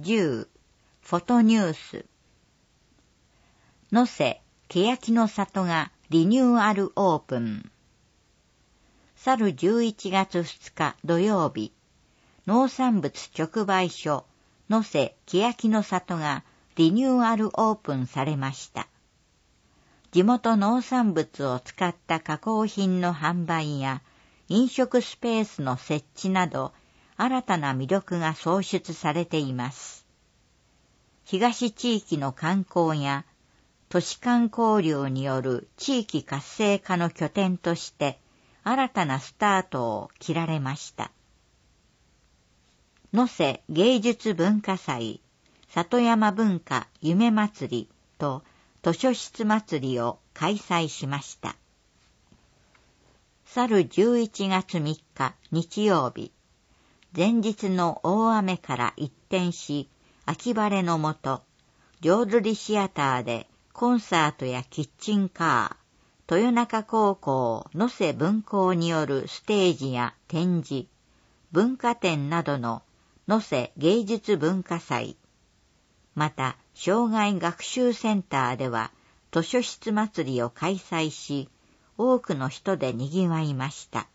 10フォトニュース。能勢欅の里がリニューアルオープン。去る11月2日土曜日、農産物直売所能勢欅の里がリニューアルオープンされました。地元農産物を使った加工品の販売や飲食スペースの設置など新たな魅力が創出されています。東地域の観光や都市間交流による地域活性化の拠点として新たなスタートを切られました。能勢芸術文化祭、里山文化夢祭りと図書室祭りを開催しました。去る11月3日日曜日、前日の大雨から一転し、秋晴れのもと、浄瑠璃シアターでコンサートやキッチンカー、豊中高校能勢分校によるステージや展示、文化展などの能勢芸術文化祭、また障害学習センターでは図書室祭りを開催し、多くの人で賑わいました。